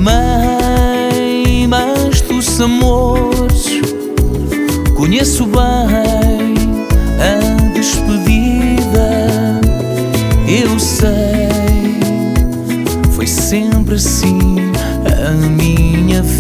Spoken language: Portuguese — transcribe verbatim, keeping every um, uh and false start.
amei, mas dos amores conheço bem a despedida. Eu sei, foi sempre assim a minha vida.